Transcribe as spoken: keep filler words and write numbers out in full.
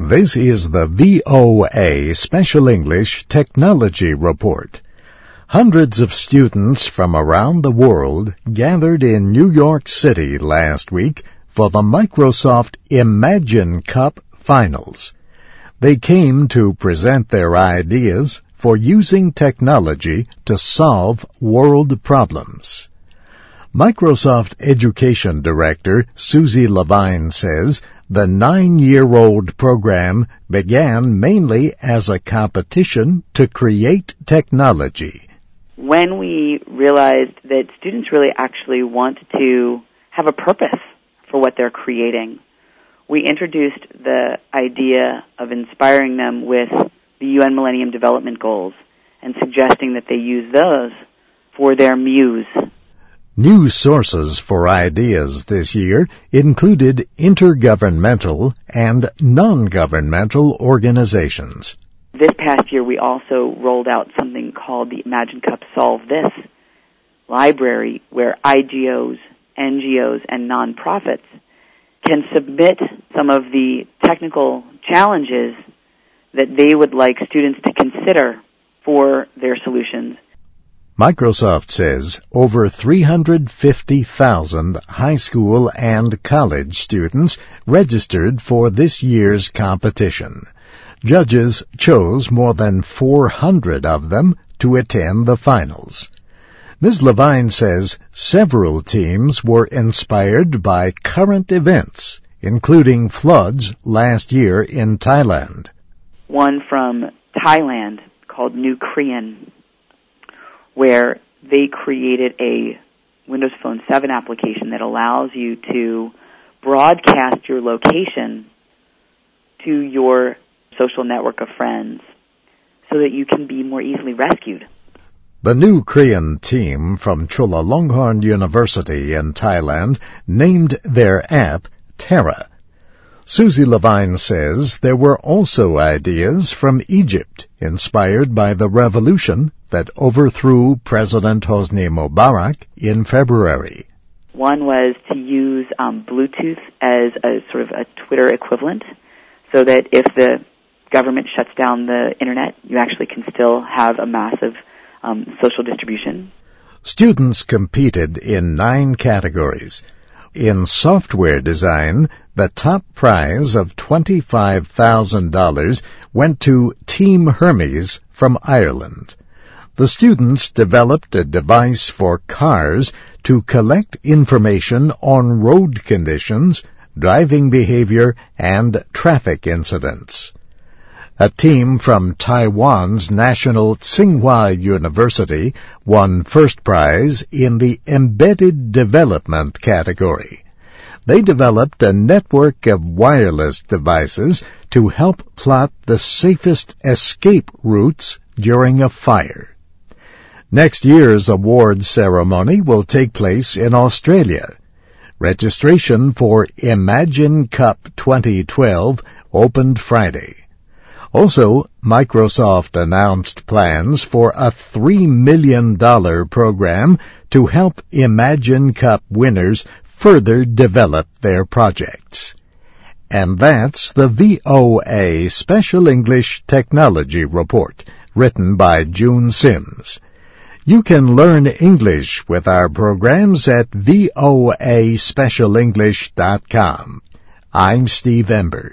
This is the V O A Special English Technology Report. Hundreds of students from around the world gathered in New York City last week for the Microsoft Imagine Cup Finals. They came to present their ideas for using technology to solve world problems. Microsoft Education Director Susie Levine says the nine-year-old program began mainly as a competition to create technology. When we realized that students really actually want to have a purpose for what they're creating, we introduced the idea of inspiring them with the U N Millennium Development Goals and suggesting that they use those for their muse. New sources for ideas this year included intergovernmental and non-governmental organizations. This past year, we also rolled out something called the Imagine Cup Solve This library, where I G Os, N G Os, and nonprofits can submit some of the technical challenges that they would like students to consider for their solutions. Microsoft says over three hundred fifty thousand high school and college students registered for this year's competition. Judges chose more than four hundred of them to attend the finals. Miz Levine says several teams were inspired by current events, including floods last year in Thailand. One from Thailand called New Korean, where they created a Windows Phone seven application that allows you to broadcast your location to your social network of friends so that you can be more easily rescued. The New Korean team from Chulalongkorn University in Thailand named their app Terra. Susie Levine says there were also ideas from Egypt inspired by the revolution that overthrew President Hosni Mubarak in February. One was to use um, Bluetooth as a sort of a Twitter equivalent, so that if the government shuts down the internet, you actually can still have a massive um, social distribution. Students competed in nine categories. In software design, the top prize of twenty-five thousand dollars went to Team Hermes from Ireland. The students developed a device for cars to collect information on road conditions, driving behavior, and traffic incidents. A team from Taiwan's National Tsinghua University won first prize in the Embedded Development category. They developed a network of wireless devices to help plot the safest escape routes during a fire. Next year's award ceremony will take place in Australia. Registration for Imagine Cup twenty twelve opened Friday. Also, Microsoft announced plans for a three million dollars program to help Imagine Cup winners further develop their projects. And that's the V O A Special English Technology Report, written by June Sims. You can learn English with our programs at voa special english dot com. I'm Steve Ember.